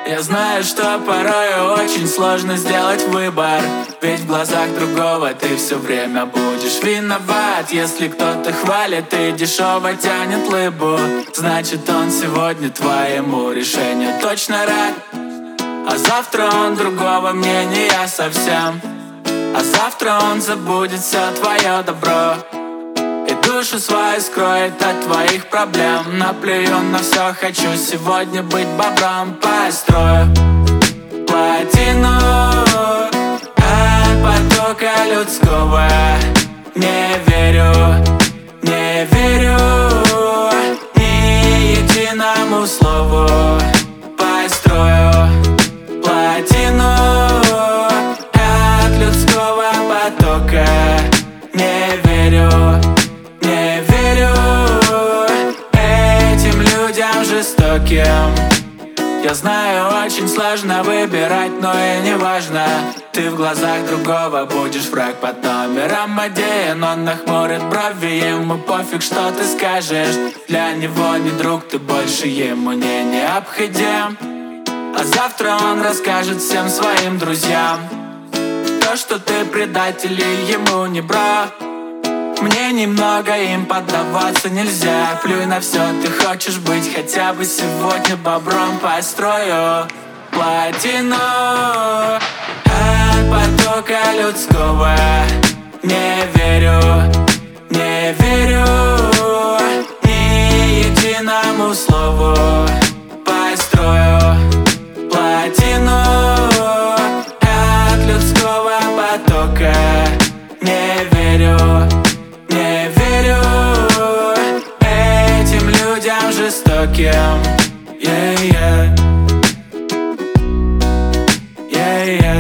Я знаю, что порой очень сложно сделать выбор, ведь в глазах другого ты все время будешь виноват. Если кто-то хвалит и дешево тянет лыбу, значит он сегодня твоему решению точно рад. А завтра он другого мнения совсем, а завтра он забудет все твое добро и душу свою скроет от твоих проблем. Наплюю на все, хочу сегодня быть бобром. Построю плотину от потока людского. Не верю ни единому слову. Построю плотину от людского потока. Не верю этим людям жестоким. Я знаю, очень сложно выбирать, но и не важно. Ты в глазах другого будешь враг под номером 1. Он нахмурит брови, ему пофиг, что ты скажешь. Для него не друг, ты больше ему не необходим. А завтра он расскажет всем своим друзьям то, что ты предатель и ему не брат. Мне немного им поддаваться нельзя. Плюй на все, ты хочешь быть хотя бы сегодня бобром. Построю плотину от потока людского. Не верю ни единому слову. Построю плотину от людского потока. Не верю этим людям жестоким. Yeah, yeah. Yeah, yeah.